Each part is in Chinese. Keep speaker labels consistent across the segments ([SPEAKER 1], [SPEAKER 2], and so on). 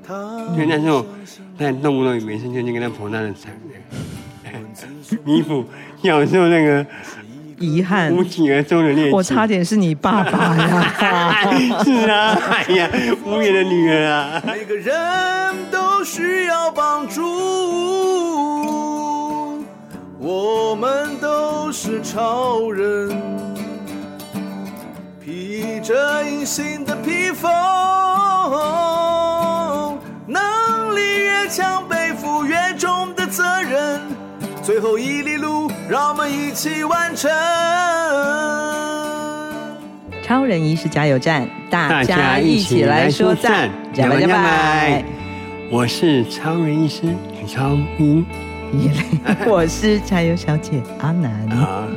[SPEAKER 1] 所以那时候在动不动每次就跟他婆那的惨，弥补小时候那个
[SPEAKER 2] 遗憾
[SPEAKER 1] 无疾而终的恋情。
[SPEAKER 2] 我差点是你爸爸呀！
[SPEAKER 1] 是啊，哎呀，无言的女儿啊！
[SPEAKER 3] 每个人都需要帮助，我们都是超人，披着隐形的披风，能力越强，背负越重的责任。最后一里路，让我们一起完成。
[SPEAKER 2] 超人医师加油站，大家一起来说赞，加拜加拜！
[SPEAKER 1] 我是超人医师许超明，
[SPEAKER 2] 我是加油小姐阿南。
[SPEAKER 1] 好。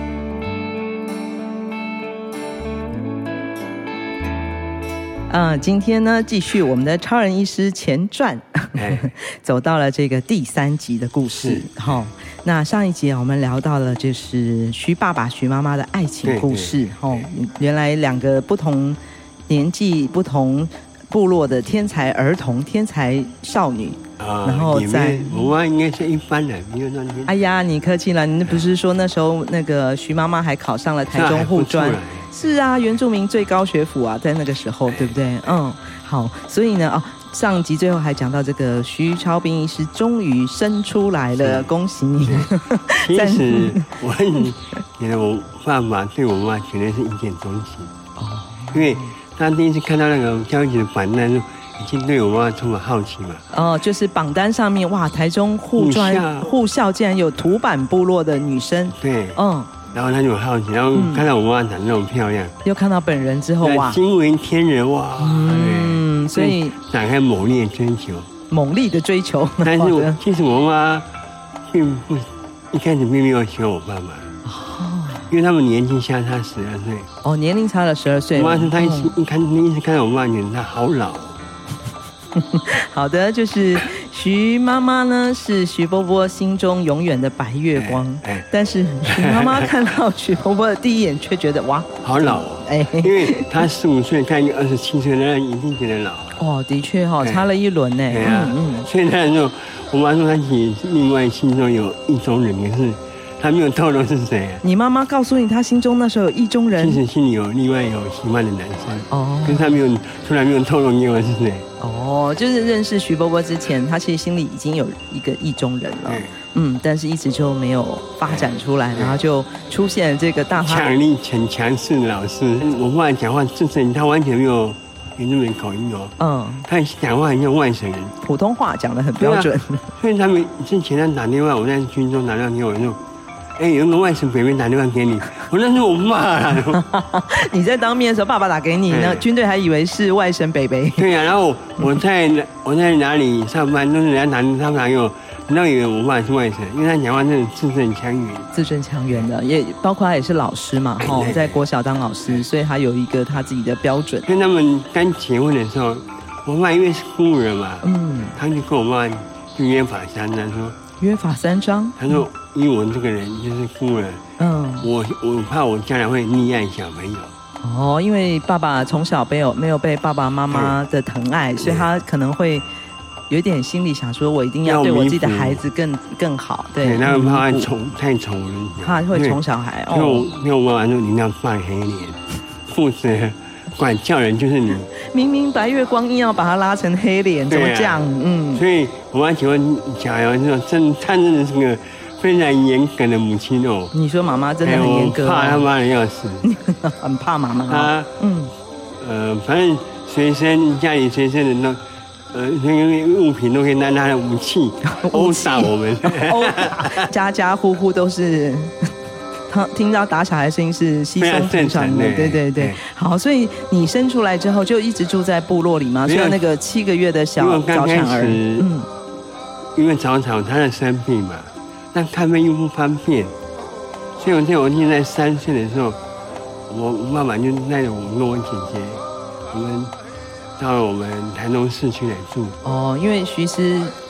[SPEAKER 2] 今天呢，继续我们的超人医师前传，走到了这个第3集的故事。那上一集我们聊到了就是徐爸爸、徐妈妈的爱情故事。原来2个不同年纪、不同部落的天才儿童、天才少女。然后在
[SPEAKER 1] 我妈应该是一般人，没有那天。
[SPEAKER 2] 哎呀，你客气了，你不是说那时候那个徐妈妈还考上了台中护专？是啊，原住民最高学府啊，在那个时候，对不对？好，所以呢，上集最后还讲到这个徐超斌医师终于生出来了，恭喜你！
[SPEAKER 1] 其实我觉得我爸爸对我妈绝对是一见钟情因为他第一次看到那个交警的榜单，已经对我妈充满好奇嘛。
[SPEAKER 2] 就是榜单上面哇，台中护校竟然有土坂部落的女生，
[SPEAKER 1] 对，然后他就很好奇，然后看到我妈长得那么漂亮，
[SPEAKER 2] 又看到本人之后哇，
[SPEAKER 1] 惊为天人哇！
[SPEAKER 2] 所以
[SPEAKER 1] 展开猛烈的追求。但是其实我妈一开始并没有喜欢我爸爸，因为他们年纪相差12岁。
[SPEAKER 2] 年龄差了12岁。
[SPEAKER 1] 我妈说她一直看到我妈，觉得她好老。
[SPEAKER 2] 好的，就是徐妈妈呢是徐波波心中永远的白月光，但是徐妈妈看到徐波波的第一眼却觉得哇，
[SPEAKER 1] 好老因为她15岁看一个27岁的人一定觉得老。
[SPEAKER 2] 的确差了一轮呢。
[SPEAKER 1] 所以那时候我妈说她其实另外心中有意中人，可是她没有透露是谁。
[SPEAKER 2] 你妈妈告诉你她心中那时候有意中人？
[SPEAKER 1] 其实心里有另外有喜欢的男生可是她从来没有透露给我是谁。
[SPEAKER 2] 就是认识徐波波之前，他其实心里已经有一个意中人了。但是一直就没有发展出来，然后就出现了这个大
[SPEAKER 1] 强力很强势的老师。我爸讲话就是他完全没有原住民口音他讲话很像外省人，
[SPEAKER 2] 普通话讲得很标准。
[SPEAKER 1] 所以他们之前他打电话，我在军中打电话给我说。有个外省北北打电话给你，我那是我爸啦。
[SPEAKER 2] 你在当面的时候，爸爸打给你，那军队还以为是外省北北。
[SPEAKER 1] 对呀，然后我在哪里上班，都是人家他们打给我，你都以为我爸是外省，因为他讲话真的字正腔圆
[SPEAKER 2] 的，也包括他也是老师嘛，在国小当老师，所以他有一个他自己的标准。
[SPEAKER 1] 跟他们刚结婚的时候，我爸因为是孤儿嘛，他就跟我妈就约法三章说。
[SPEAKER 2] 约法三章，
[SPEAKER 1] 他说：“因为我这个人就是孤儿，我怕我将来会溺爱小朋友。
[SPEAKER 2] 因为爸爸从小没有被爸爸妈妈的疼爱，所以他可能会有点心里想说，我一定要对我自己的孩子更好。对，
[SPEAKER 1] 他们怕太宠了，
[SPEAKER 2] 怕会宠小孩。
[SPEAKER 1] 因为我妈妈说，你要扮黑脸，负责管教人就是你。
[SPEAKER 2] 明明白月光硬要把他拉成黑脸，怎么这样？
[SPEAKER 1] 所以我妈喜欢小孩这种她真的是个非常严格的母亲
[SPEAKER 2] 你说妈妈真的很严格，
[SPEAKER 1] 怕他妈的要死，
[SPEAKER 2] 很怕妈妈。
[SPEAKER 1] 反正家里随身的那个物品都可以当他的武器，殴打我们。
[SPEAKER 2] 家家户户都是。听到打小孩的声音是稀松平常的，对。好，所以你生出来之后就一直住在部落里吗？所以那个7个月的小早产儿，
[SPEAKER 1] 因为早产他在生病嘛，但看病又不方便，所以我现在3岁的时候，我妈妈就带着我跟我姐姐，我们到了我们台中市区来住。
[SPEAKER 2] 因为徐师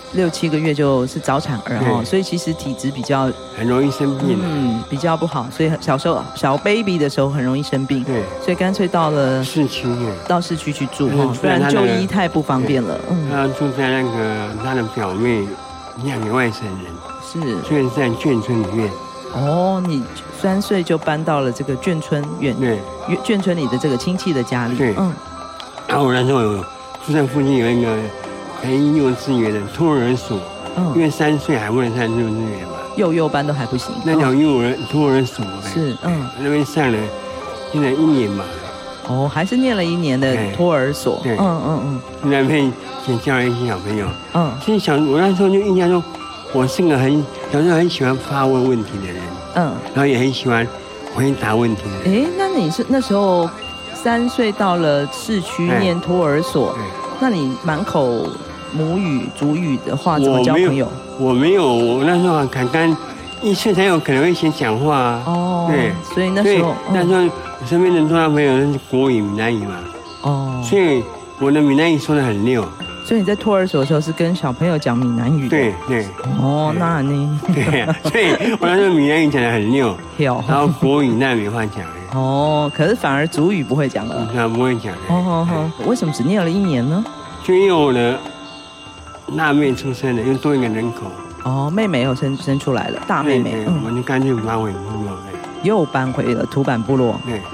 [SPEAKER 2] 6、7个月就是早产儿哈，所以其实体质比较
[SPEAKER 1] 很容易生病，
[SPEAKER 2] 比较不好，所以小时候小 baby 的时候很容易生病，
[SPEAKER 1] 对，
[SPEAKER 2] 所以干脆到市区去住哈，不然就医太不方便了。
[SPEAKER 1] 他住在那个他的表妹2个外省人，是住在眷村里面。哦，
[SPEAKER 2] 你3岁就搬到了这个眷村对，眷村里的这个亲戚的家里，
[SPEAKER 1] 对，然后我那时候住在附近有一个幼稚园的托儿所，因为3岁还不能上幼稚园嘛，
[SPEAKER 2] 幼班都还不行，
[SPEAKER 1] 那叫托儿所，是，那边上了现在1年嘛，
[SPEAKER 2] 还是念了1年的托儿所，
[SPEAKER 1] 对，那边先教了一些小朋友，其实我那时候就印象中，我是个小时候很喜欢发问问题的人，然后也很喜欢回答问题的人。
[SPEAKER 2] 那你是那时候3岁到了市区念托儿所，那你满口母语、族语的话怎么交朋友？
[SPEAKER 1] 我没有，我那时候刚1岁才有可能会先讲话啊。对，
[SPEAKER 2] 所以那时候
[SPEAKER 1] 我身边的多大朋友都是国语、闽南语嘛。所以我的闽南语说得很溜。
[SPEAKER 2] 所以你在托儿所的时候是跟小朋友讲闽南语的？
[SPEAKER 1] 对。
[SPEAKER 2] 那你
[SPEAKER 1] 对呀，所以我那时候闽南语讲得很溜，然后国语那没话讲。
[SPEAKER 2] 可是反而族语不会讲了。
[SPEAKER 1] 不会讲。
[SPEAKER 2] 为什么只念了1年呢？
[SPEAKER 1] 就因为我的大妹出生了，又多一个人口。
[SPEAKER 2] 妹妹又生出来了，大妹妹。
[SPEAKER 1] 我就干脆搬回部落。
[SPEAKER 2] 又搬回了土版部落。
[SPEAKER 1] 对。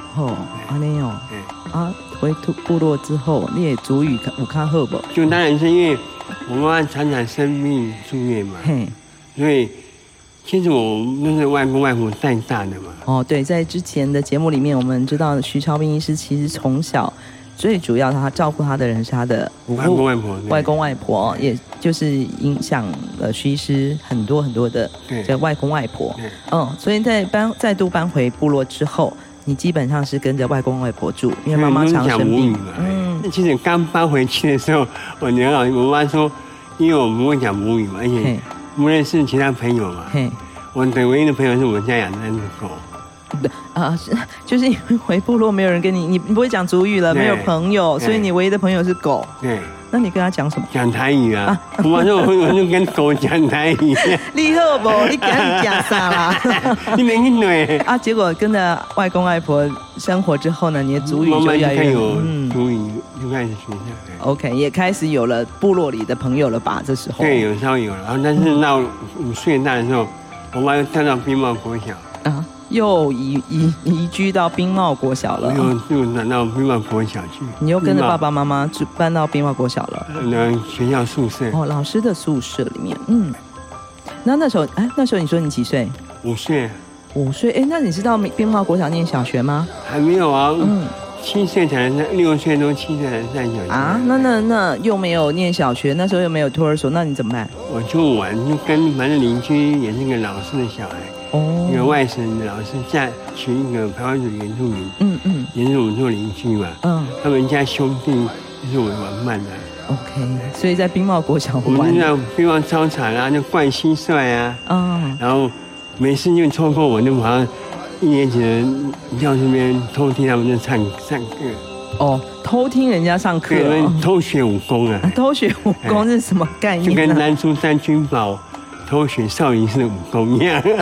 [SPEAKER 2] 回部落之后，你的族语有较好不？
[SPEAKER 1] 就当然是因为我妈妈常常生病住院嘛，所以其实我那是外公外婆带大的嘛。
[SPEAKER 2] 对，在之前的节目里面，我们知道徐超斌医师其实从小最主要他照顾他的人是他的外公外婆，也就是影响了徐医师很多的这外公外婆。所以在再度搬回部落之后，你基本上是跟着外公外婆住，因为妈妈常生病
[SPEAKER 1] 嘛。其实刚搬回去的时候，我妈说，因为我不会讲母语嘛，而且不认识其他朋友嘛。我的唯一的朋友是我们家养的那只狗。
[SPEAKER 2] 就是因为回部落没有人跟你不会讲族语了，没有朋友，所以你唯一的朋友是狗。
[SPEAKER 1] 对。
[SPEAKER 2] 那你跟他讲什么？
[SPEAKER 1] 讲台语啊！我说我就跟狗讲台语。
[SPEAKER 2] 你好不？你跟他讲啥啦？
[SPEAKER 1] 你没听对
[SPEAKER 2] 啊！结果跟着外公外婆生活之后呢，你的族语就越来越
[SPEAKER 1] 族语就开始学下。
[SPEAKER 2] OK， 也开始有了部落里的朋友了吧？这时候
[SPEAKER 1] 对，有稍微有了。然后但是到5岁大的时候，我妈又调到冰帽国小
[SPEAKER 2] 又移居到冰帽国小了，
[SPEAKER 1] 又转到冰帽国小去。
[SPEAKER 2] 你又跟着爸爸妈妈搬到冰帽国小了？
[SPEAKER 1] 学校宿舍
[SPEAKER 2] 老师的宿舍里面。那时候你说你几岁
[SPEAKER 1] ？5岁。
[SPEAKER 2] 5岁，那你知道冰帽国小念小学吗？
[SPEAKER 1] 还没有啊。7岁才能6岁多7岁才能上小学
[SPEAKER 2] 啊？那又没有念小学，那时候又没有托儿所，那你怎么办？
[SPEAKER 1] 我就玩，就跟反正邻居也是个老师的小孩。一个外省的老师娶一个排湾族原住民，也是我们做邻居嘛，他们家兄弟就是我玩伴的。
[SPEAKER 2] OK， 所以在冰帽国小
[SPEAKER 1] 我们就在冰帽操场啊，就灌蟋蟀啊，然后没事就抽空我就跑到1年级的教室边偷听他们在上课。
[SPEAKER 2] 偷听人家上课，
[SPEAKER 1] 偷学武功啊！
[SPEAKER 2] 偷学武功是什么概念？
[SPEAKER 1] 就跟南苏山君宝偷学少林寺的武功一样。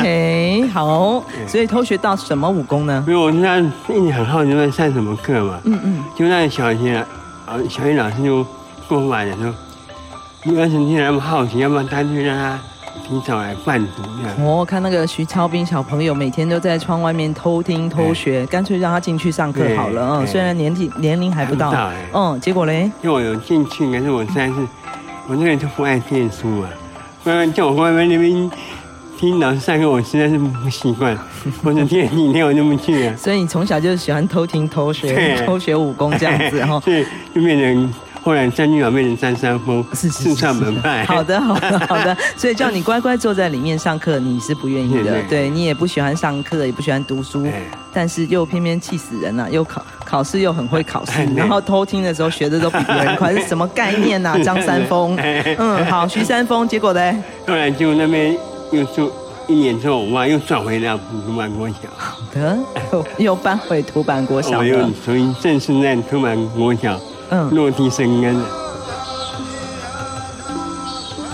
[SPEAKER 2] OK， 好，所以偷学到什么武功呢？
[SPEAKER 1] 因为我现在一直很好奇在上什么课嘛。就那小学老师就过来的说，你要是听那么好奇，要不然干脆让他提早来伴读这样。
[SPEAKER 2] 看那个徐超斌小朋友每天都在窗外面偷听偷学，干脆让他进去上课好了。虽然年龄还不到，结果嘞？因为
[SPEAKER 1] 我有进去，可是我实在是我这个人就不爱念书啊。不然叫我外面那边听老师上课，我实在是不习惯。或者第2天我就不去了。
[SPEAKER 2] 所以你从小就喜欢偷听偷学武功这样子
[SPEAKER 1] 对，就变成后来张君宝变成张三丰，四川门派。
[SPEAKER 2] 好的。所以叫你乖乖坐在里面上课，你是不愿意的。对，你也不喜欢上课，也不喜欢读书，但是又偏偏气死人了，又考试又很会考试，然后偷听的时候学的都比别人快，是什么概念啊？张三丰。好，徐三丰，结果呢？
[SPEAKER 1] 后来就那边又住1年之后，我妈又转回到土版国小。
[SPEAKER 2] 好的，又搬回土版国小了。
[SPEAKER 1] 我又重新正式在土版国小落地生根了。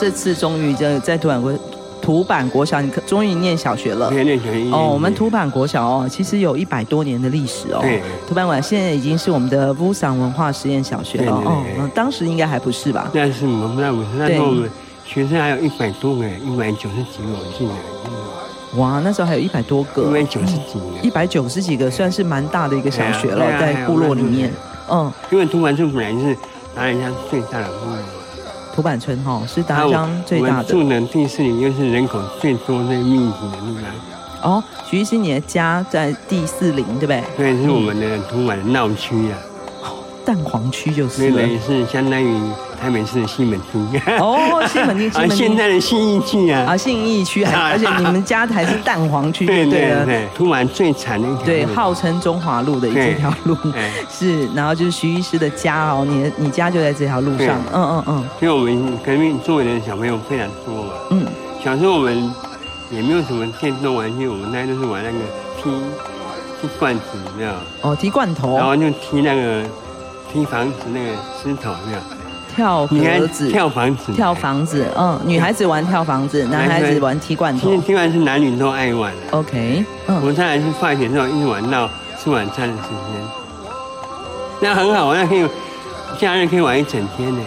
[SPEAKER 2] 这次终于在土坂国小，你终于念小学了。
[SPEAKER 1] 对，念小学。
[SPEAKER 2] 我们土坂国小其实有100多年的历史哦。
[SPEAKER 1] 对，
[SPEAKER 2] 土坂国小现在已经是我们的乌桑文化实验小学了。当时应该还不是吧？
[SPEAKER 1] 但是我们那不是，那时候我们学生还有100多个，190几个我记得。
[SPEAKER 2] 哇，那时候还有100多个，190几个，算是蛮大的一个小学了，在部落里面。
[SPEAKER 1] 因为土坂村本来是达兰乡最大的部落。
[SPEAKER 2] 土坂村是达兰乡最大的。我们
[SPEAKER 1] 住的第4里又是人口最多、最密集的地
[SPEAKER 2] 方。徐医师，你的家在第4邻，对不对？
[SPEAKER 1] 对，是我们的土坂的闹区啊。
[SPEAKER 2] 蛋黄区就是了。
[SPEAKER 1] 对，是相当于台北市的西门町。
[SPEAKER 2] 西门町。
[SPEAKER 1] 现在的信义区啊。
[SPEAKER 2] 信义区而且你们家还是蛋黄区。
[SPEAKER 1] 对，土坂最惨的一条路。
[SPEAKER 2] 对，号称中华路的这条路。是，然后就是徐医师的家你家就在这条路上。
[SPEAKER 1] 因为我们革命周围的小朋友非常多嘛。小时候我们也没有什么电动玩具，我们那都是玩那个踢罐子，有没有？
[SPEAKER 2] 踢罐头。
[SPEAKER 1] 然后就踢那个。踢房子那个石头有没有？
[SPEAKER 2] 跳盒子、跳房子，女孩子玩跳房子，男孩子玩踢罐头。
[SPEAKER 1] 踢完是男女都爱玩的。
[SPEAKER 2] OK，
[SPEAKER 1] 我们再来是放学之后一直玩到吃晚餐的时间，那很好玩，那可以假日可以玩1整天呢。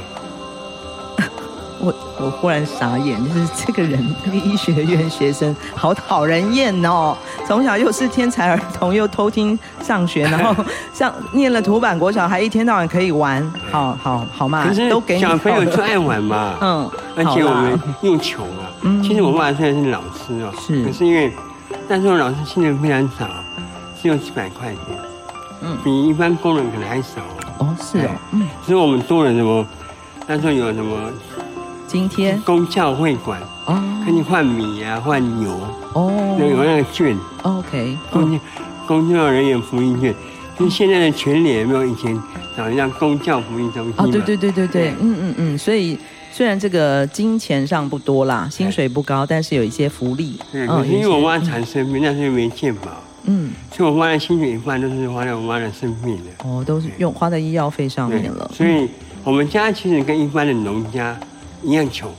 [SPEAKER 2] 我忽然傻眼，就是这个人，这个医学院学生好讨人厌哦！从小又是天才儿童，又偷听上学，然后念了土坂国小，还一天到晚可以玩，好嘛，都给你。
[SPEAKER 1] 小朋友就爱玩嘛，而且我们又穷啊。其实我爸虽然是老师
[SPEAKER 2] 是，
[SPEAKER 1] 可是因为那时候老师薪水非常少，只有几百块钱，比一般工人可能还少。
[SPEAKER 2] 是
[SPEAKER 1] 所以我们多了什么？那时候有什么？
[SPEAKER 2] 津贴、
[SPEAKER 1] 公教会馆可以换米啊、换油有那个券。
[SPEAKER 2] OK，
[SPEAKER 1] 公教人员福利券，就是现在的全联有没有以前找一张公教福利中心？
[SPEAKER 2] 对，所以虽然这个金钱上不多啦，薪水不高，但是有一些福利。
[SPEAKER 1] 对，因为我妈产生病，那时候没健保，所以我妈的薪水一半都是花在我妈的生病的。
[SPEAKER 2] 都是花在医药费上面了。
[SPEAKER 1] 所以我们家其实跟一般的农家一样穷，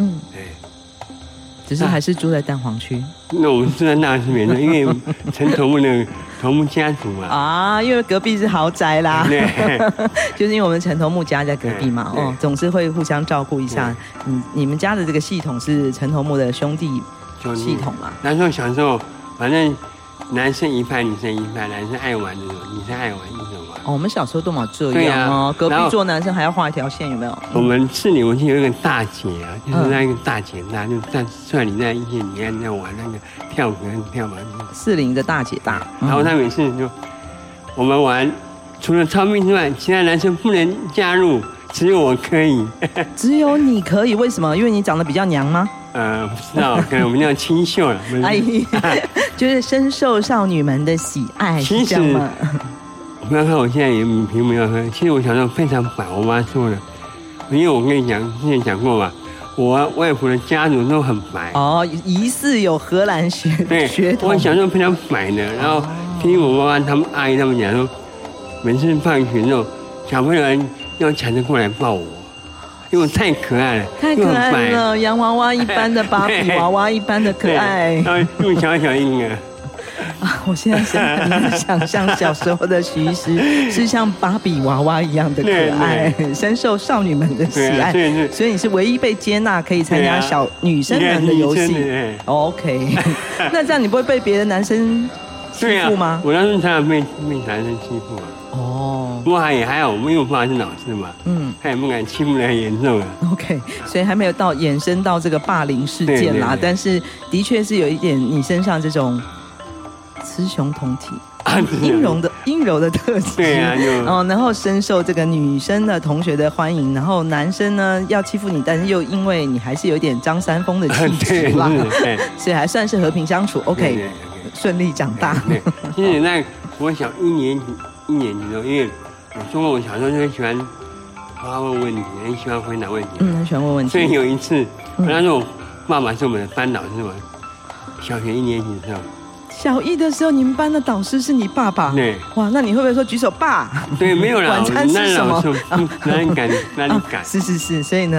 [SPEAKER 2] 只是还是住在蛋黄区。
[SPEAKER 1] 那我们住在那是没错，因为陈头目的头目家族嘛。
[SPEAKER 2] 因为隔壁是豪宅啦。对，就是因为我们陈头目家在隔壁嘛，总是会互相照顾一下。你们家的这个系统是陈头目的兄弟系统嘛？
[SPEAKER 1] 那时候小时候，反正男生一派，女生一派，男生爱玩这种，女生爱玩一种嘛。
[SPEAKER 2] 我们小时候都嘛这样隔壁做男生还要画一条线，有没有？
[SPEAKER 1] 我们市里我记得有一个大姐啊，就是那个大姐大，就算你在一些你看在玩那个跳嘛。
[SPEAKER 2] 4邻的大姐大，
[SPEAKER 1] 然后她每次就我们玩，除了操命之外，其他男生不能加入，只有我可以。
[SPEAKER 2] 只有你可以？为什么？因为你长得比较娘吗？
[SPEAKER 1] 不知道，可能我们叫清秀了。
[SPEAKER 2] 就是深受少女们的喜爱，
[SPEAKER 1] 其实不要看我现在也皮肤要喝，其实我小时候非常白，我妈说的，因为我跟你讲，之前讲过嘛，我外婆的家族都很白。
[SPEAKER 2] 疑似有荷兰血统。
[SPEAKER 1] 我小时候非常白的，然后听我妈妈他们阿姨他们讲说，每次放学之后，小朋友要抢着过来抱我。因为我太可爱了，
[SPEAKER 2] 太可爱了，洋娃娃一般的芭比娃娃一般的可爱，
[SPEAKER 1] 又小婴儿。
[SPEAKER 2] 我现在很难想象小时候的徐医师是像芭比娃娃一样的可爱，深受少女们的喜爱，所以你是唯一被接纳可以参加小女生们的游戏。OK， 那这样你不会被别的男生欺负吗？
[SPEAKER 1] 我那时候常常被男生欺负不过还好，因为我爸是老师嘛，他也不敢欺负得很严重。
[SPEAKER 2] OK， 所以还没有衍生到这个霸凌事件啦，但是的确是有一点你身上这种雌雄同体、阴柔的特质。
[SPEAKER 1] 对啊，
[SPEAKER 2] 然后深受这个女生的同学的欢迎，然后男生呢要欺负你，但是又因为你还是有一点张三丰的气质啦，所以还算是和平相处。OK， 顺利长大。
[SPEAKER 1] 其实在我小一年级的时候，因为我说过我小时候就很喜欢问问题，很喜欢回答问题，
[SPEAKER 2] 很喜欢问问题。
[SPEAKER 1] 所以有一次，那时候我爸爸是我们的班导师嘛，小学1年级的时候。
[SPEAKER 2] 小1的时候，你们班的导师是你爸爸？
[SPEAKER 1] 对。
[SPEAKER 2] 哇，那你会不会说举手爸？
[SPEAKER 1] 对，没有啦。
[SPEAKER 2] 晚餐是什么？
[SPEAKER 1] 哪里敢？
[SPEAKER 2] 是。所以呢？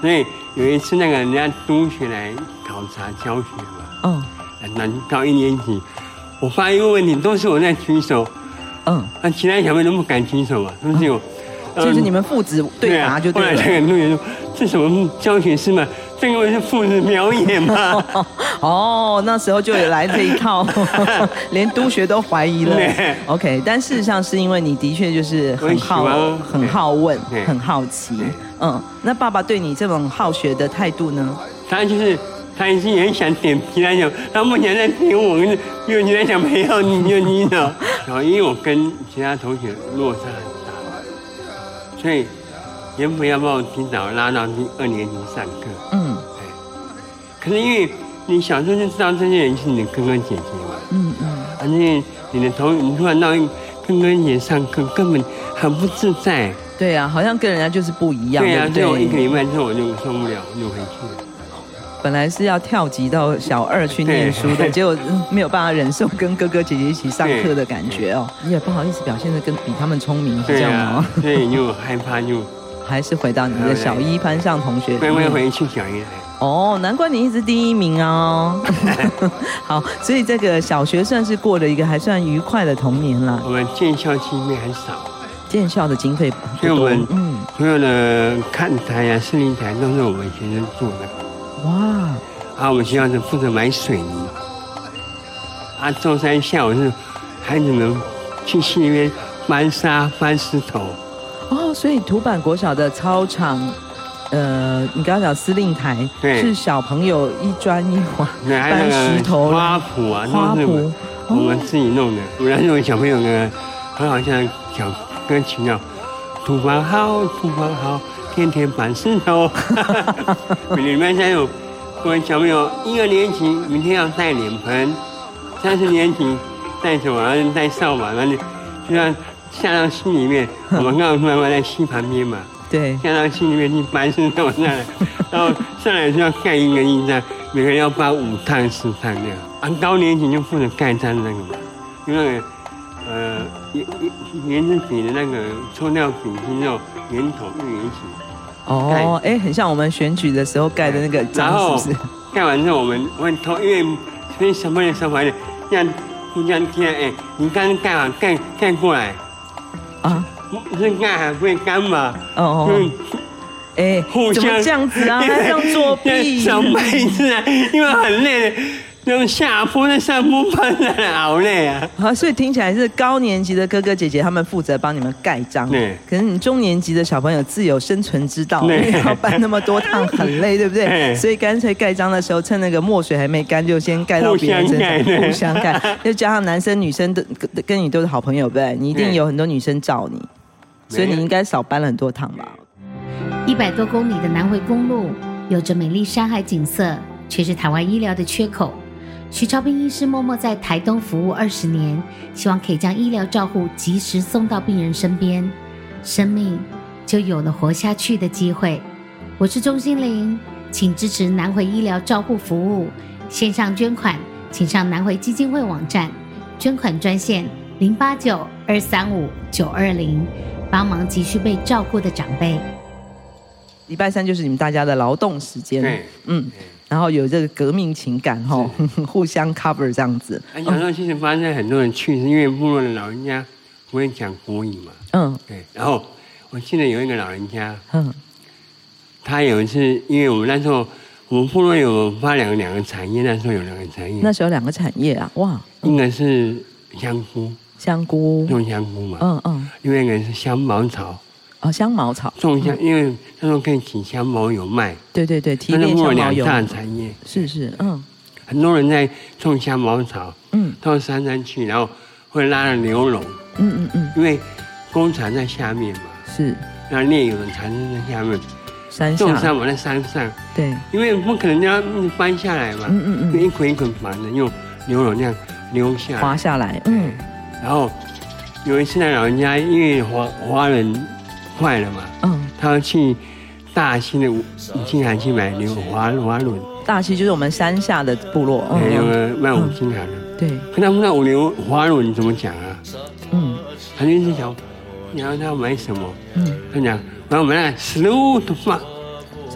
[SPEAKER 1] 所以有一次那个人家督学来考察教学嘛，那到1年级，我发一个问题，都是我在举手，那其他小朋友都不敢举手嘛，都是有。
[SPEAKER 2] 就是你们父子对答就对了。
[SPEAKER 1] 后来那个同学说：“这什么教学是吗？这个是父子表演吗？”
[SPEAKER 2] 那时候就有来这一套，连督学都怀疑了。OK， 但事实上是因为你的确就是很好问，很好奇。那爸爸对你这种好学的态度呢？
[SPEAKER 1] 他也是很想点其他小，他目前在点我跟幼稚园小朋友，你走。然后因为我跟其他同学落差很大，所以原本要把我提早拉到第2年级上课。可是因为你小时候就知道这些人是你的哥哥姐姐嘛，而且你突然到跟哥哥姐上课，根本很不自在。对
[SPEAKER 2] 啊，好像跟人家就是不一样。对啊，
[SPEAKER 1] 所以我1个礼拜之后我就受不了，我就回去了。
[SPEAKER 2] 本来是要跳级到小2去念书的，结果没有办法忍受跟哥哥姐姐一起上课的感觉哦。你也不好意思表现得比他们聪明，是这样吗？
[SPEAKER 1] 所以就害怕，就
[SPEAKER 2] 还是回到你的小1班上同学。
[SPEAKER 1] 会回去小1。
[SPEAKER 2] 难怪你一直第1名哦。好，所以这个小学算是过了一个还算愉快的童年了。
[SPEAKER 1] 我们建校经费很少，
[SPEAKER 2] 建校的经费不多，所以我们
[SPEAKER 1] 所有的看台啊、视力台都是我们学生做的。哇！我们学校是负责买水泥，周3下午是孩子们去溪里面搬沙、搬石头。
[SPEAKER 2] 所以土坂国小的操场，你刚刚讲司令台是小朋友一砖一瓦搬石头、
[SPEAKER 1] 花圃啊，都是我们自己弄的。我那时候小朋友呢，很好像小歌曲叫“土坂好，土坂好，天天搬石头”。你们现在有我们小朋友1、2年级明天要带脸盆，3、4年级带什么？然后带扫把，然后就要下到溪里面。我们刚好慢慢在溪旁边嘛，
[SPEAKER 2] 对，
[SPEAKER 1] 下到溪里面去搬石头上来，然后上来就要盖1个印章，每个人要搬5趟、10趟那样。高年级就负责盖章那个嘛，因为圆珠笔的那个抽掉笔芯之后，圆筒用圆形。
[SPEAKER 2] 很像我们选举的时候盖的那个章，是不是？
[SPEAKER 1] 盖完之后我们会偷，因为所以小朋友手法这样互相贴。你刚刚盖完盖过来是盖还不会干嘛？
[SPEAKER 2] 互相怎么这样子啊？还这样作弊？
[SPEAKER 1] 小辈子啊，因为很累的。用下坡在上坡搬来好累啊！
[SPEAKER 2] 所以听起来是高年级的哥哥姐姐他们负责帮你们盖章，可是你中年级的小朋友自有生存之道，要搬那么多趟很累，对不对？所以干脆盖章的时候，趁那个墨水还没干，就先盖到别人身上，互相盖。就加上男生女生的跟你都是好朋友，对不对？你一定有很多女生罩你，所以你应该少搬了很多趟吧
[SPEAKER 4] ？100多公里的南回公路，有着美丽山海景色，却是台湾医疗的缺口。徐超斌医师默默在台东服务20年，希望可以将医疗照护及时送到病人身边，生命就有了活下去的机会。我是钟欣凌，请支持南回医疗照护服务，线上捐款请上南回基金会网站，捐款专线089-235-920，帮忙急需被照顾的长辈。
[SPEAKER 2] 礼拜3就是你们大家的劳动时间，然后有这个革命情感互相 cover 这样子。
[SPEAKER 1] 小时候其实发生很多人趣事，因为部落的老人家不会讲国语嘛，对。然后我记得有一个老人家，他有一次，因为我们那时候我们部落有发两个产业，那时候有2个产业。
[SPEAKER 2] 那时候2个产业啊，哇！
[SPEAKER 1] 一个是香菇，种香菇嘛，另外一个是香茅草。
[SPEAKER 2] 香茅草
[SPEAKER 1] 种香，因为那时候可以起香茅有卖。
[SPEAKER 2] 对，提炼香茅油。
[SPEAKER 1] 2大产业。是，
[SPEAKER 2] 很
[SPEAKER 1] 多人在种香茅草，到山上去，然后会拉了牛笼，因为工厂在下面嘛，
[SPEAKER 2] 是，
[SPEAKER 1] 那炼油的产生在下面，
[SPEAKER 2] 山下
[SPEAKER 1] 种山嘛在山上，
[SPEAKER 2] 对，
[SPEAKER 1] 因为不可能要搬下来嘛，一捆一捆绑的，用牛笼这样溜下来，
[SPEAKER 2] 滑下来，
[SPEAKER 1] 然后有一次那老人家因为华人坏了嘛，他要去大溪的五金行去买滑轮。大溪
[SPEAKER 2] 就是我们山下的部落，
[SPEAKER 1] 有个卖五金行的。
[SPEAKER 2] 对，
[SPEAKER 1] 可他们那滑轮怎么讲啊？他就一直讲，你要他买什么？他讲，我要买那15的放。
[SPEAKER 2] 什么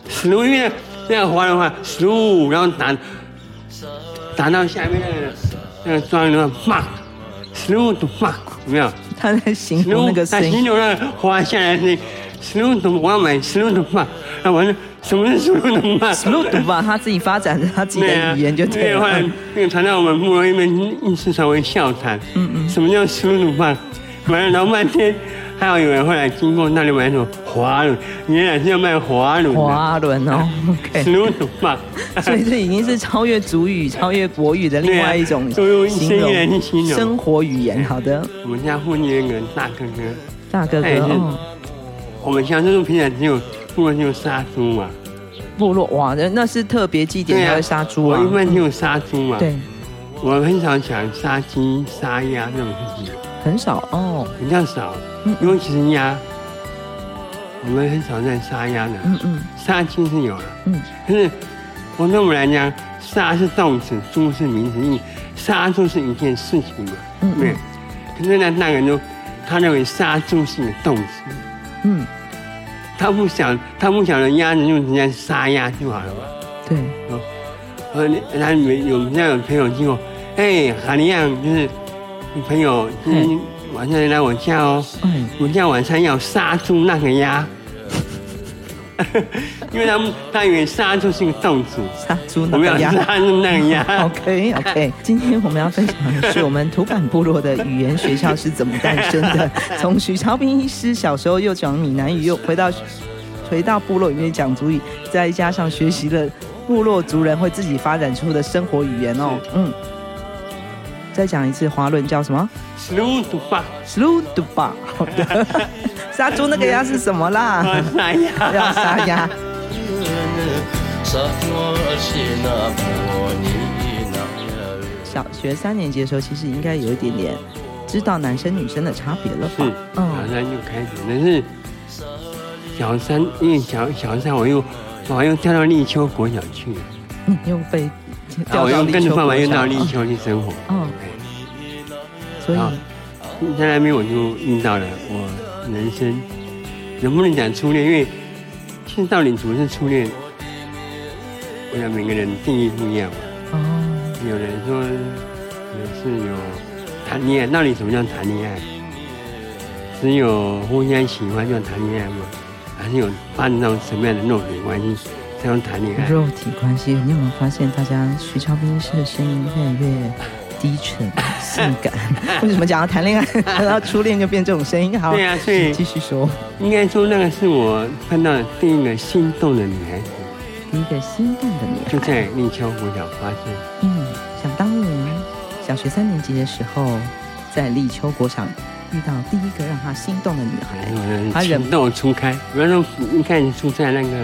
[SPEAKER 1] 死路，因为那样滑的话，死路，然后打到下面那个桩的话，啪，死路都啪，有没有？
[SPEAKER 2] 他在形容那个声音，
[SPEAKER 1] 他形容那个滑下来的声音，死路都我要买死路都啪，那完了。什么是死路都啪？
[SPEAKER 2] 死路都啪，他自己发展的他自己的语言就对了。
[SPEAKER 1] 后来那个传到我们部落那边，一时稍微笑谈。什么叫死路都啪？买了老半天，还有人后来经过那里买什么滑轮，原来是要卖滑轮。
[SPEAKER 2] 滑轮哦 ，OK。
[SPEAKER 1] 死路都啪，
[SPEAKER 2] 所以这已经是超越族语、超越国语的另外一种
[SPEAKER 1] 都用
[SPEAKER 2] 形容
[SPEAKER 1] 来去形容
[SPEAKER 2] 生活语言。好的，
[SPEAKER 1] 我们家附近那个大哥哥，
[SPEAKER 2] 大哥哥哦，
[SPEAKER 1] 我们乡村平常只有部落就杀猪嘛。
[SPEAKER 2] 部落哇，那是特别祭典才会杀猪啊。
[SPEAKER 1] 我一般就杀猪嘛。
[SPEAKER 2] 对。
[SPEAKER 1] 我很少讲杀鸡、杀鸭这种事情。
[SPEAKER 2] 很少哦。
[SPEAKER 1] 比较少，因为其实鸭，我们很少在杀鸭的。杀鸡是有的。可是我对我们来讲，杀是动词，猪是名词，因为杀猪是一件事情嘛。对。可是那个人他认为杀猪是一个动词。他不晓得鸭子就直接杀鸭就好了嘛。
[SPEAKER 2] 对。
[SPEAKER 1] 他有朋友经过，喊一样就是你朋友今天晚上来我家哦，我家晚上要杀猪那个鸭，因为他以为杀猪是一个动词，
[SPEAKER 2] 杀猪那个鸭，
[SPEAKER 1] 我们要杀猪那个鸭。
[SPEAKER 2] OK， 今天我们要分享的是我们土坂部落的语言学校是怎么诞生的。从许超斌医师小时候又讲闽南语，又回到部落里面讲族语，再加上学习了部落族人会自己发展出的生活语言哦。再讲一次，滑轮叫什么？
[SPEAKER 1] 死路都啪，
[SPEAKER 2] 死路都啪。好的，杀猪那个鸭是什么啦？
[SPEAKER 1] 杀鸭，
[SPEAKER 2] 要杀鸭。小学3年级的时候，其实应该有一点点知道男生女生的差别了吧？
[SPEAKER 1] 小3就开始，但是小3，因为小3我又调到立秋国小去了。
[SPEAKER 2] 你又被调到立秋国小，我又
[SPEAKER 1] 跟着爸爸又到立秋去生活。
[SPEAKER 2] 所以
[SPEAKER 1] 在那边我就遇到了我人生，能不能讲初恋？因为其实到底什么是初恋，我想每个人定义不一样嘛。有人说可能是有谈恋爱，到底什么叫谈恋爱？只有互相喜欢就谈恋爱吗？还是有发展到什么样的肉体关系才能谈恋爱？
[SPEAKER 2] 肉体关系，你有没有发现大家许超斌医师的声音越来越低沉、性感？为什么讲到谈恋爱，然后初恋就变这种声音？好，
[SPEAKER 1] 对啊，所以
[SPEAKER 2] 继续说。
[SPEAKER 1] 应该说那个是我看到的第一个心动的女孩子。
[SPEAKER 2] 第一个心动的女孩
[SPEAKER 1] 就在立秋国小发生。
[SPEAKER 2] 想当年小学3年级的时候，在立秋国小遇到第一个让他心动的女孩，
[SPEAKER 1] 他情窦初开。比方说一开始住在那个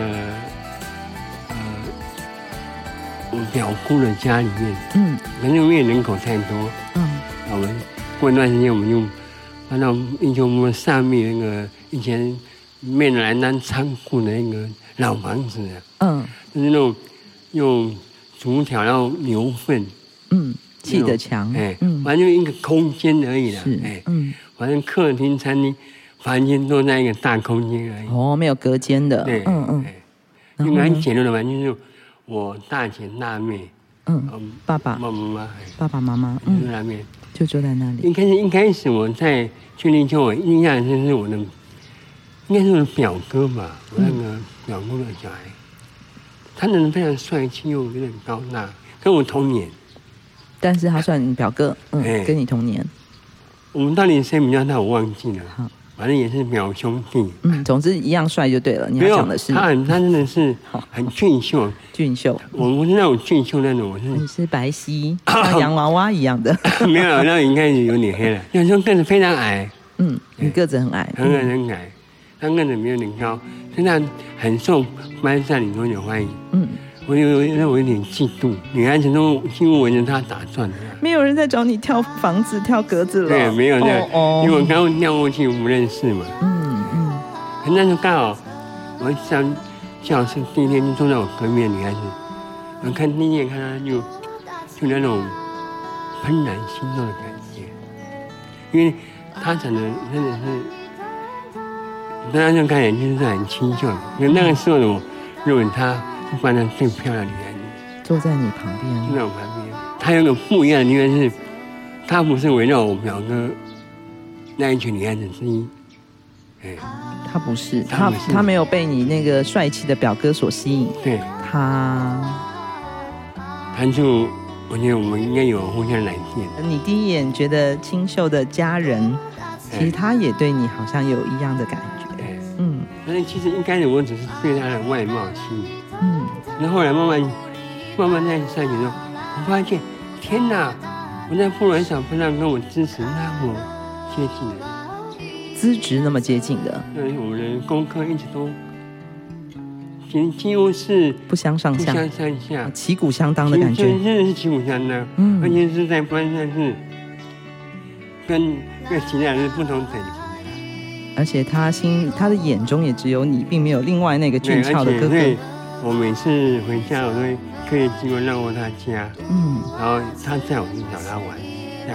[SPEAKER 1] 我表姑的家里面，可能因为人口太多，我们过一段时间我们就搬到立秋国上面那个以前美兰当仓库的那个老房子就是那种用竹条然后牛粪，
[SPEAKER 2] 砌的墙，
[SPEAKER 1] 反正就一个空间而已啦，反正客厅、餐厅、房间都在一个大空间而已。
[SPEAKER 2] 没有隔间的。
[SPEAKER 1] 对，应该很简陋的房间，就是我大姐、大妹，爸爸妈妈，就在那边，
[SPEAKER 2] 就坐在那里。
[SPEAKER 1] 一开始我在去立秋，我印象就是我的，应该是我的表哥吧，我那个表哥的小孩，他人非常帅气又有点高大，跟我同年。
[SPEAKER 2] 但是他算你表哥，跟你同年。
[SPEAKER 1] 我们到底谁比较大我忘记了，反正也是表兄弟。
[SPEAKER 2] 总之一样帅就对了。你要讲的是
[SPEAKER 1] 他真的是很俊秀，我不是那种俊秀那种，
[SPEAKER 2] 你是白皙像洋娃娃一样的。
[SPEAKER 1] 没有，那应该有点黑了。有时候个子非常矮，
[SPEAKER 2] 你个子很矮，
[SPEAKER 1] 很矮，他个子没有点高，现在很受班上里头有欢迎。我有点嫉妒，女孩子都几乎围着他打转的。
[SPEAKER 2] 没有人在找你跳房子、跳格子了。
[SPEAKER 1] 对，没有这样，因为我刚刚跳过去，我不认识嘛。可那时候刚好，我上教室第一天就坐在我隔壁的女孩子，我看第一眼看她就那种怦然心动的感觉，因为她长得真的是，当然就看起来就是很清秀的。因为那个时候的我认为她是班上最漂亮的女孩子，
[SPEAKER 2] 坐在你旁边，
[SPEAKER 1] 就在我旁边。她有一个不一样的地方是，她不是围绕我表哥那一群女孩子之一，
[SPEAKER 2] 他不是，他没有被你那个帅气的表哥所吸引。
[SPEAKER 1] 对，
[SPEAKER 2] 他
[SPEAKER 1] 就我觉得我们应该有互相来电。
[SPEAKER 2] 你第一眼觉得清秀的家人，其实他也对你好像有一样的感觉。
[SPEAKER 1] 但是其实一开始我只是对他的外貌吸引，然后后来慢慢在上学的时候，我发现天哪，我在父母小班上跟我资质那么接近的，
[SPEAKER 2] 资质那么接近的，
[SPEAKER 1] 我们的功课一直都几乎是
[SPEAKER 2] 不相上下，旗鼓相当的感觉，
[SPEAKER 1] 真的是旗鼓相当，而且是在班上是跟其他人是不同等级。
[SPEAKER 2] 而且他的眼中也只有你，并没有另外那个俊俏的哥哥。
[SPEAKER 1] 我每次回家，我都会刻意经过绕过他家，然后他在我就找他玩，再回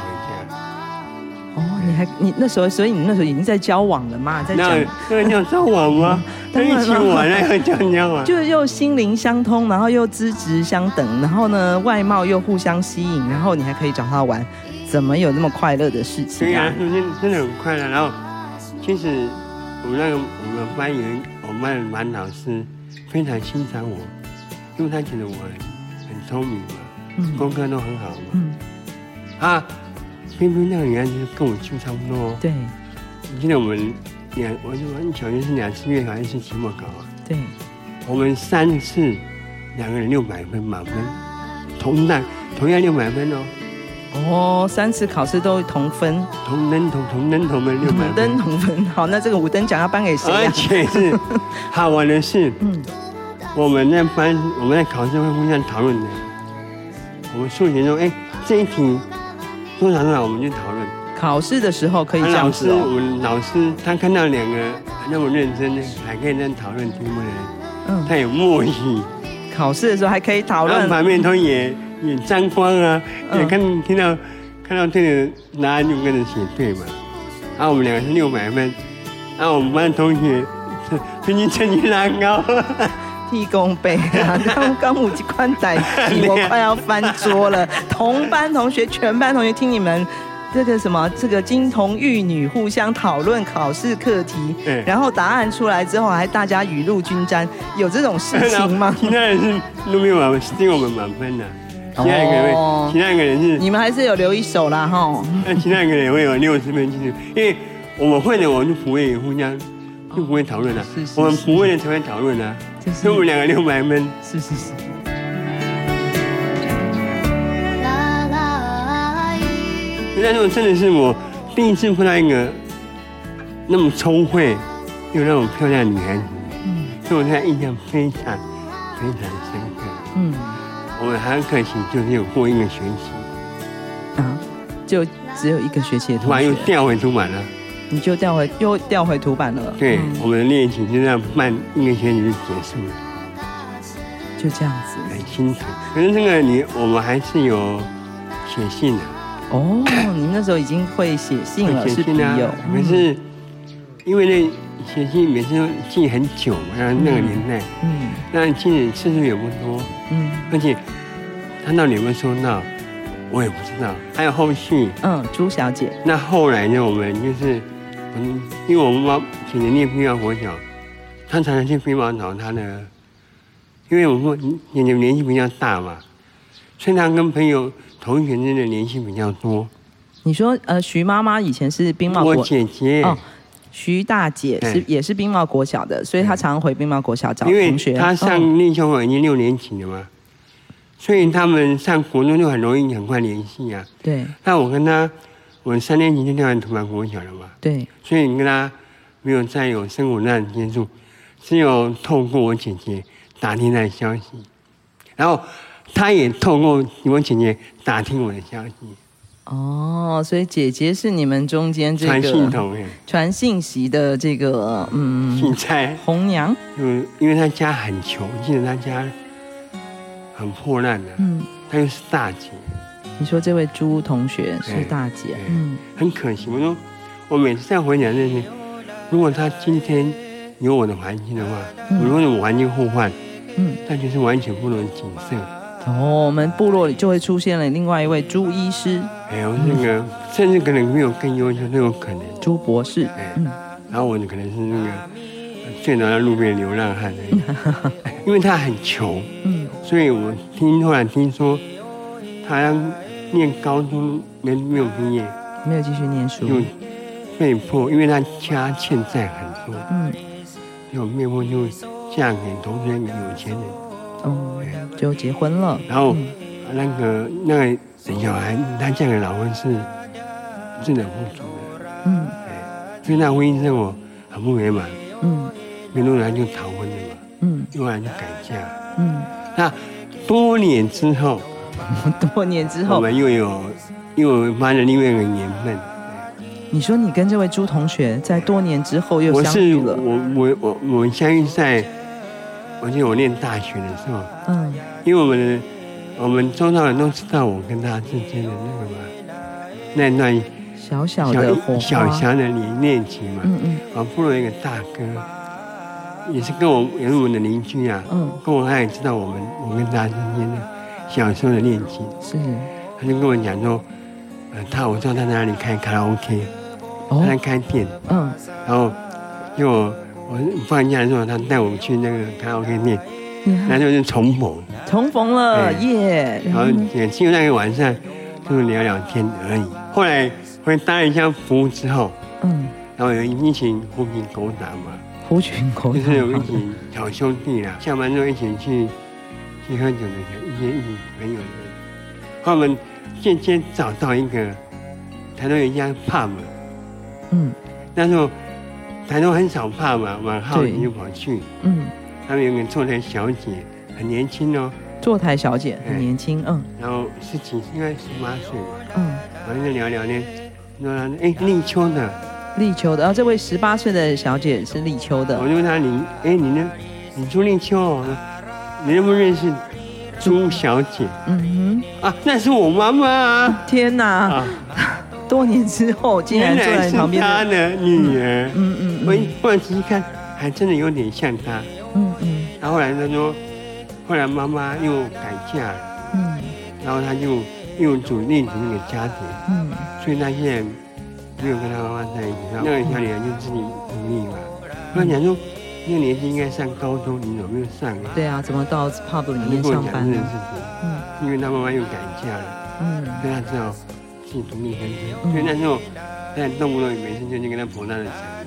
[SPEAKER 1] 家。
[SPEAKER 2] 你那时候，所以你那时候已经在交往了嘛？在讲
[SPEAKER 1] 那个叫交往吗？一起玩那个叫交往，
[SPEAKER 2] 就又心灵相通，然后又资质相等，然后呢外貌又互相吸引，然后你还可以找他玩，怎么有那么快乐的事情？
[SPEAKER 1] 对啊，真的很快乐。然后其实我们班我们班的班老师非常欣赏我，因为他觉得我很聪明嘛，功课都很好嘛。偏偏那个女孩子跟我就差不多。
[SPEAKER 2] 对，
[SPEAKER 1] 你记得我们小学是2次月考还是期末考啊？
[SPEAKER 2] 对，
[SPEAKER 1] 我们3次2个人600分满分，同样600分哦。
[SPEAKER 2] 3次考试都同分，
[SPEAKER 1] 同分600分。
[SPEAKER 2] 同登同分，好，那这个5等奖要颁给谁啊？
[SPEAKER 1] 而且是好玩的是，我们在考试会互相讨论的。我们数学说，这一题多少我们就讨论。
[SPEAKER 2] 考试的时候可以这样子
[SPEAKER 1] 我们老师他看到2个那么认真的，还可以这样讨论题目的人，他有默契。
[SPEAKER 2] 考试的时候还可以讨论，
[SPEAKER 1] 旁边都也沾光啊，也看到对的答案就跟着写对嘛。我们2个是600分，我们班同学平均成绩拉高。
[SPEAKER 2] 替公背啊！刚有一款代志，我快要翻桌了。同班同学，全班同学听你们这个金童玉女互相讨论考试课题，然后答案出来之后还大家雨露均沾，有这种事情吗？
[SPEAKER 1] 其他人是都没有满分，是我们满分的。其他一个人是
[SPEAKER 2] 你们还是有留一手啦哈。
[SPEAKER 1] 那其他一个人会有60分进去，因为我们会的我们就不会互相就不会讨论了，我们不会的才会讨论啊。所以我们2个600分。
[SPEAKER 2] 是。
[SPEAKER 1] 那种真的是我第一次碰到一个那么聪慧又那么漂亮的女孩子，所以我对她印象非常非常的深刻。我们很可惜，就是有过1个学期
[SPEAKER 2] 就只有1个学期的同学，
[SPEAKER 1] 突然又调回图版了。
[SPEAKER 2] 你就又调回图版了。
[SPEAKER 1] 对，我们的练习就这样办1个学期就结束了，
[SPEAKER 2] 就这样子。
[SPEAKER 1] 很清楚。可是这个我们还是有写信的。
[SPEAKER 2] 你那时候已经会写信了，是笔友。
[SPEAKER 1] 可是因为那写信每次都寄很久嘛，那个年代，那寄的次数也不多，而且他到底有没有收到，我也不知道。还有后续，
[SPEAKER 2] 朱小姐。那
[SPEAKER 1] 后来呢，我们就是因为我们姐姐念飞毛国小，她常常去飞毛找她的，因为我们姐姐年纪比较大嘛，所以她跟朋友同学之间的联系比较多。
[SPEAKER 2] 你说徐妈妈以前是冰帽国，
[SPEAKER 1] 我姐姐
[SPEAKER 2] 徐大姐也是冰帽国小的，所以她常回冰帽国小找同学。
[SPEAKER 1] 因为她上立修已经6年级了嘛，所以他们上国中就很容易很快联系啊。
[SPEAKER 2] 对。
[SPEAKER 1] 那我跟她，我3年级就调完图版国小了嘛。
[SPEAKER 2] 对。
[SPEAKER 1] 所以你跟她没有再有生活上的接触，只有透过我姐姐打听她的消息，然后她也透过我姐姐打听我的消息。
[SPEAKER 2] 所以姐姐是你们中间这个
[SPEAKER 1] 传信筒
[SPEAKER 2] 传信息的这个
[SPEAKER 1] 信差
[SPEAKER 2] 红娘。
[SPEAKER 1] 因为她家很穷，记得她家很破烂的，她又是大姐。
[SPEAKER 2] 你说这位朱同学是大姐，
[SPEAKER 1] 很可惜。我说我每次在回想这些，如果她今天有我的环境的话，如果我环境互换， 那就是完全不同的景色。
[SPEAKER 2] 我们部落里就会出现了另外一位朱医师，
[SPEAKER 1] 那个甚至可能没有更优秀都有可能。
[SPEAKER 2] 朱博士，
[SPEAKER 1] 然后我可能是那个见到在路边的流浪汉因为他很穷，所以我后来听说他要念高中没有毕业，
[SPEAKER 2] 没有继续念书，
[SPEAKER 1] 就被迫，因为他家欠债很多，就被迫就嫁给同学有钱人，
[SPEAKER 2] 就结婚了。
[SPEAKER 1] 然后那个小孩，他嫁给老公是智能不足的，所以那婚姻生活很不美满，没多久就逃婚了嘛，后来就改嫁，那多年之后，我们又发生另外一个缘分。
[SPEAKER 2] 你说你跟这位朱同学在多年之后又相遇了？
[SPEAKER 1] 我们相遇在，我记得我念大学的时候，因为我们周遭人都知道我跟他之间的那个嘛，那段
[SPEAKER 2] 小的火花，
[SPEAKER 1] 小的恋情嘛，我部落一个大哥，也是也是我们的邻居啊，他也知道我跟他之间的小时候的恋情，
[SPEAKER 2] 是，
[SPEAKER 1] 他就跟我讲说，我知道他在哪里开卡拉 OK， 他在开店，然后就我放假的时候，他带我去那个卡拉 OK 店，那就是重逢了
[SPEAKER 2] 耶，
[SPEAKER 1] 然后也就那个晚上就聊聊天而已。后来回搭一下服务之后，然后有一群狐群狗党嘛，就是有一群小兄弟啦，下班之后一起去喝酒的一群朋友的。后来我们渐渐找到一个台东有一家 pub， 那时候台东很少 pub 嘛，蛮好奇就跑去，他们有个坐台小姐，很年轻哦。
[SPEAKER 2] 坐台小姐很年轻，
[SPEAKER 1] 然后应该18岁嘛，然后就聊天，说立秋的，
[SPEAKER 2] 然后这位18岁的小姐是立秋的，
[SPEAKER 1] 我就问她你朱立秋哦，你认不认识朱小姐？那是我妈妈啊！
[SPEAKER 2] 天哪，多年之后竟然坐在旁边，
[SPEAKER 1] 她的女儿，我后来仔细看，还真的有点像她，然后后来他说。后来妈妈又改嫁了，然后他就又另组那个家庭，所以他现在没有跟他妈妈在一起。那个小女孩就自己独立嘛。他讲说，那个年纪应该上高中，你有没有上啊？
[SPEAKER 2] 对啊，怎么到 pub 里面上班呢？
[SPEAKER 1] 因为他妈妈又改嫁了，所以他只好自己独立生活。所以那时候在动不动每次就去跟他婆大的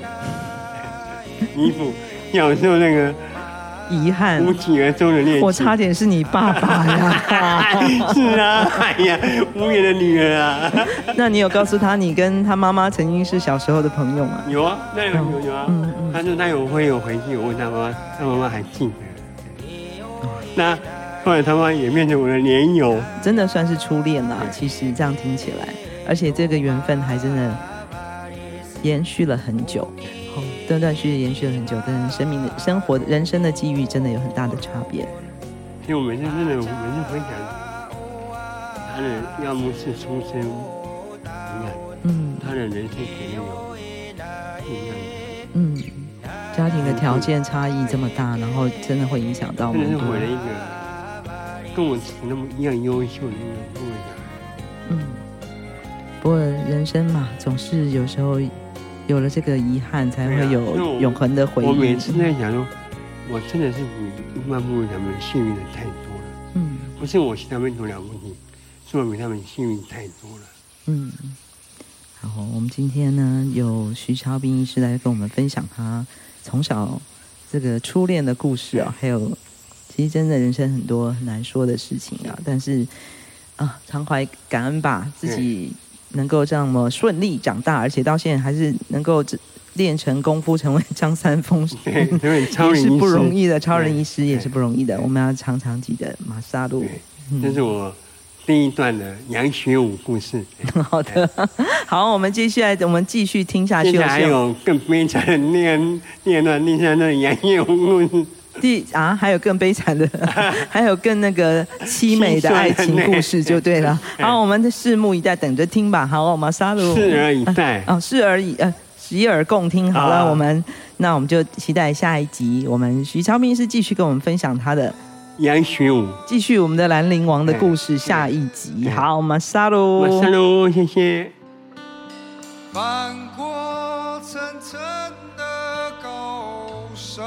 [SPEAKER 1] 衣服，小时候那个。
[SPEAKER 2] 遗憾，
[SPEAKER 1] 无疾而终的恋情，
[SPEAKER 2] 我差点是你爸爸呀！
[SPEAKER 1] 是啊，哎呀，无缘的女儿啊！
[SPEAKER 2] 那你有告诉他，你跟他妈妈曾经是小时候的朋友吗？
[SPEAKER 1] 有啊，那有啊。他说他有回去，我问他妈妈，他妈妈还记得。那后来他妈也变成我的连友，
[SPEAKER 2] 真的算是初恋啦。其实这样听起来，而且这个缘分还真的延续了很久。断断续续延续了很久，跟生活、人生的际遇真的有很大的差别。
[SPEAKER 1] 所以我每次回想，他的要么是出生一样，他的人生肯定有不一样的。
[SPEAKER 2] 家庭的条件差异这么大，然后真的会影响到我们。
[SPEAKER 1] 真的是毁了一个跟我那么一样优秀的一个各位。
[SPEAKER 2] 不过人生嘛，总是有时候。有了这个遗憾，才会有永恒的回忆。
[SPEAKER 1] 我每次在想说，我真的是比一般部落他们幸运的太多了。不是我他们多了不起，是我比他们幸运太多了。
[SPEAKER 2] 好，我们今天呢有徐超斌医师来跟我们分享他从小这个初恋的故事啊，还有其实真的人生很多很难说的事情啊，但是常怀感恩吧，自己。能够这么顺利长大，而且到现在还是能够练成功夫，成为张三丰，
[SPEAKER 1] 也
[SPEAKER 2] 是不容易的。超人医师也是不容易的，我们要常常记得马萨路。
[SPEAKER 1] 这是我第一段的杨学武故事。
[SPEAKER 2] 好的，好，我们继续听下去。
[SPEAKER 1] 现在还有更悲惨的第二段、第三段杨学武故事。
[SPEAKER 2] 还有更悲惨的，还有更那个凄美的爱情故事就对了。好，我们的拭目以待，等着听吧。好，马萨鲁，
[SPEAKER 1] 拭而以待。
[SPEAKER 2] 拭洗耳恭听。好了，我们就期待下一集，我们徐超斌是继续跟我们分享他的
[SPEAKER 1] 杨学武，
[SPEAKER 2] 继续我们的兰陵王的故事，下一集。好，我们杀喽，
[SPEAKER 1] 马上喽，谢谢。
[SPEAKER 3] 翻过层层的高山，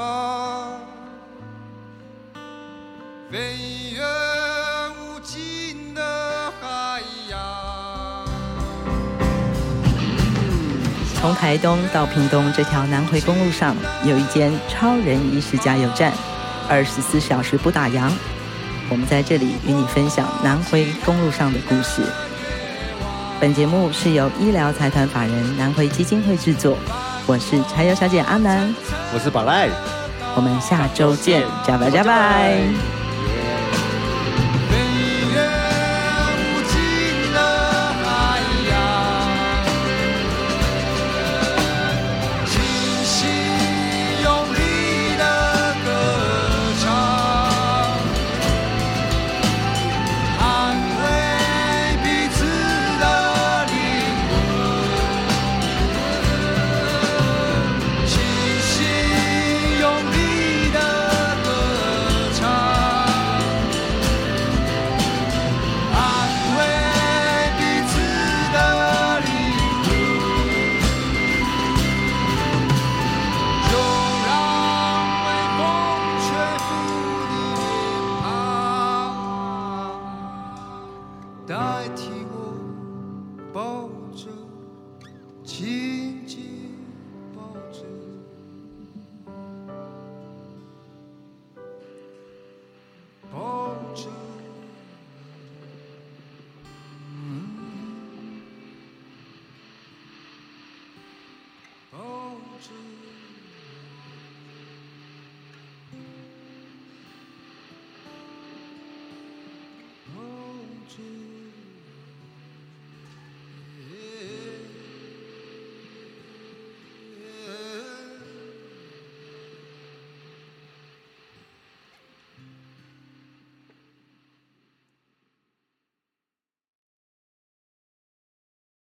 [SPEAKER 3] 飞越无尽的海洋。
[SPEAKER 2] 从台东到屏东这条南回公路上，有一间超人医师加油站，24小时不打烊。我们在这里与你分享南回公路上的故事。本节目是由医疗财团法人南回基金会制作，我是柴油小姐阿南，
[SPEAKER 5] 我是宝赖，
[SPEAKER 2] 我们下周见，加拜加拜。代替我抱着，紧紧抱着，抱着，抱着。